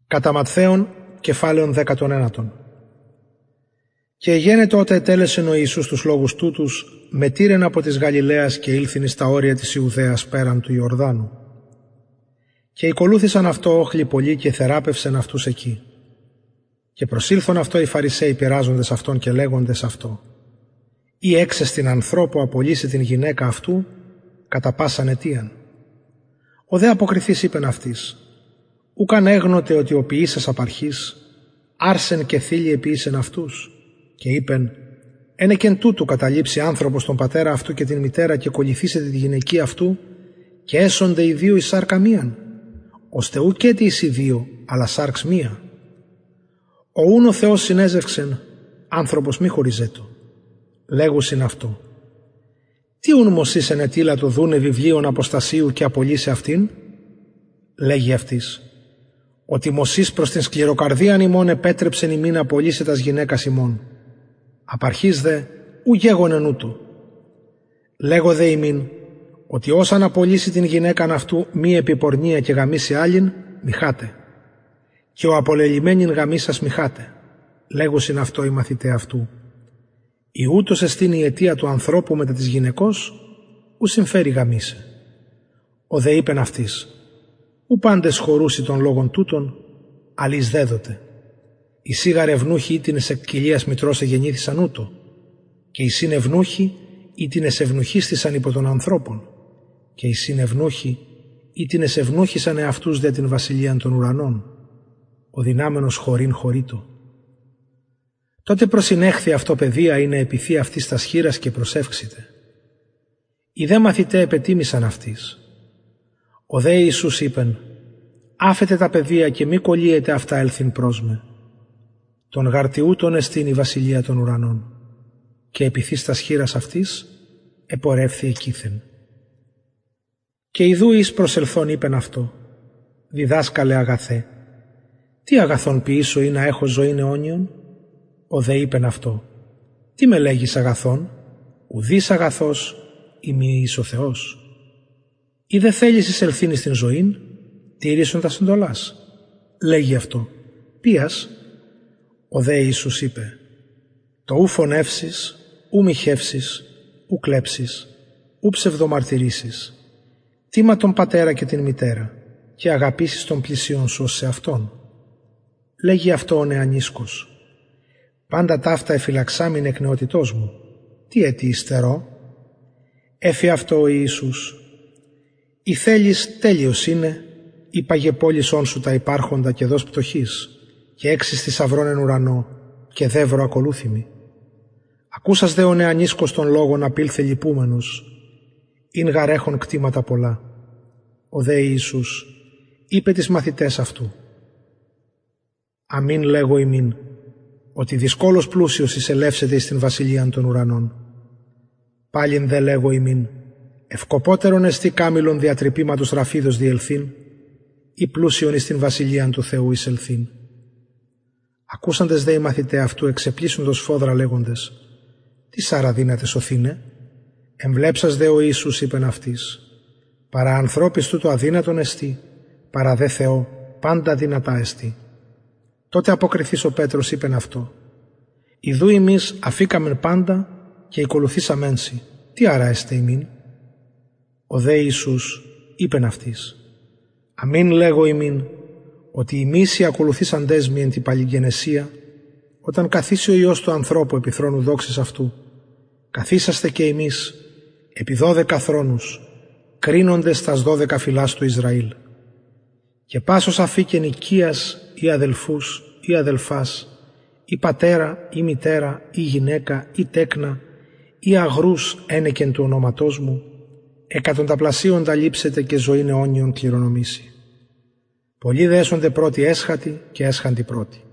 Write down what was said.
Κατά Ματθαίον, κεφάλαιον 19. Και εγένε τότε ετέλεσεν ο Ιησούς τους λόγους τούτους, μετήρεν από της Γαλιλαίας και ήλθεν εις τα όρια της Ιουδαίας πέραν του Ιορδάνου. Και ακολούθησαν αυτό όχλοι πολλοί και θεράπευσεν αυτούς εκεί. Και προσήλθον αυτό οι Φαρισαίοι πειράζοντες αυτόν και λέγοντες αυτό: «Ή έξεστην ανθρώπου απολύσει την γυναίκα αυτού, κατά πάσαν αιτίαν». Ο δε αποκριθής είπεν αυτής: «Ουκαν έγνοτε ότι ο ποιήσας απαρχής, άρσεν και θήλοι επίησεν αυτούς». Και είπεν: «Ένεκεν τούτου καταλήψει άνθρωπος τον πατέρα αυτού και την μητέρα και κολληθήσετε τη γυναική αυτού, και έσονται οι δύο εις σάρκα μίαν, ώστε ουκέτι εις οι δύο, αλλά σάρξ μία. Ο ούν ο Θεός συνέζευξεν, άνθρωπος μη χωριζέτο». Λέγουσιν αυτό: «Τι ούν Μωσής ενετήλατο δούνε βιβλίων αποστασίου και απολύσε αυτήν?» Λέγει αυτής: «Ότι Μωσής προς την σκληροκαρδίαν ημών επέτρεψεν ημίν απολύσε τας γυναίκας ημών. Απαρχής δε ου γέγονεν ούτω. Λέγω δε ημίν, ότι όσαν απολύσει την γυναίκαν αυτού μη επιπορνία και γαμίσει άλλην, μιχάτε. Και ο απολελημένην γαμίσας μιχάτε». Λέγουσιν αυτό οι μαθηταί αυτού: «Η ούτως εστίν η αιτία του ανθρώπου μετά της γυναικός, ου συμφέρει γαμίσε». Ο δε είπεν αυτής: «Ου πάντες χωρούσι των λόγων τούτων, αλής δέδοτε. Οι σίγαρ ευνούχοι ήτινες εκ κοιλίας μητρός εγεννήθησαν ούτω, και οι συν ευνούχοι ήτινες ευνούχίστησαν υπό των ανθρώπων, και οι συν ευνούχοι ήτινες ευνούχησαν εαυτούς δια την βασιλείαν των ουρανών. Ο δυνάμενος χωρήν χωρίτο». Τότε προσυνέχθη αυτό παιδεία είναι επιθύ αυτής τας χείρας και προσεύξητε. Οι δε μαθηταί επετίμησαν αυτής. Ο δε Ιησούς είπεν: «Άφετε τα παιδεία και μη κολλείετε αυτά έλθειν προς με. Τον γαρτιούτων εστίν η βασιλεία των ουρανών». Και επιθύς τας χείρας αυτής επορεύθη εκείθεν. Και ιδού εις προσελθόν είπεν αυτό: «Διδάσκαλε αγαθέ, τι αγαθόν ποιήσω ή να έχω ζωήν αιώνιον?» Ο δε είπεν αυτό: «Τι με λέγεις αγαθόν? Ουδής αγαθός ημί εις ο Θεός. Ή δε θέλεις εισελθήν εις την ζωήν, τήρησον τα συντολάς». Λέγει αυτό: «Ποίας?» Ο δε Ιησούς είπε: «Το ου φωνεύσεις, ου μοιχεύσεις, ου κλέψεις, ου ψευδομαρτυρήσεις, τίμα τον πατέρα και την μητέρα, και αγαπήσεις τον πλησίον σου ως σε αυτόν». Λέγει αυτό ο νεανίσκος: «Πάντα ταύτα εφυλαξάμιν εκ νεότητός μου. Τι έτι υστερώ?» Έφη αυτό ο Ιησούς: «Ή θέλεις τέλειος είναι, ή παγε πόλησόν σου τα υπάρχοντα και δώσ' πτωχής, και έξι θησαυρών εν ουρανό, και δεύρο ακολούθημι». Ακούσας δε ο νεανίσκος των λόγων απήλθε λυπούμενος, ειν γαρέχον κτήματα πολλά. Ο δε Ιησούς είπε τις μαθητές αυτού: «Αμήν λέγω ημίν, ότι δυσκόλος πλούσιος εισελεύσεται εις την βασιλείαν των ουρανών. Πάλιν δε λέγω ημίν, ευκοπότερον εστί κάμιλον διατρυπήματος ραφίδος διελθύν, ή πλούσιον εις την βασιλείαν του Θεού εισελθύν». Ακούσαντες δε οι μαθηταί αυτού εξεπλήσσοντος φόδρα λέγοντες: «Τι σάρα δύναται σωθήνε?» Εμβλέψας δε ο Ιησούς είπεν αυτής: «Παρά ανθρώπης τούτο αδύνατον εστί, παρά δε Θεό πάντα δυνατά εστί». Τότε αποκριθείς ο Πέτρος είπεν αυτό: «Ιδού ημείς αφήκαμεν πάντα και ακολουθήσαμεν σοι, τι άρα εστε ημίν?» Ο δε Ιησούς είπεν αυτής: «Αμήν λέγω ημίν, ότι ημείς οι ακολουθήσαντές μοι εν την παλιγενεσία, όταν καθίσει ο Υιός του ανθρώπου επί θρόνου δόξης αυτού, καθίσαστε και εμείς επί 12 θρόνους, κρίνοντες τας 12 φυλάς του Ισραήλ. Και πάσος αφήκεν οικίας ή αδελφούς ή αδελφάς, ή πατέρα ή μητέρα ή γυναίκα ή τέκνα ή αγρούς ένεκεν του ονόματός μου, εκατονταπλασίων τα λείψετε και ζωήν αιώνιον κληρονομήσει. Πολλοί δε έσονται πρώτοι έσχατοι και έσχαντοι πρώτοι.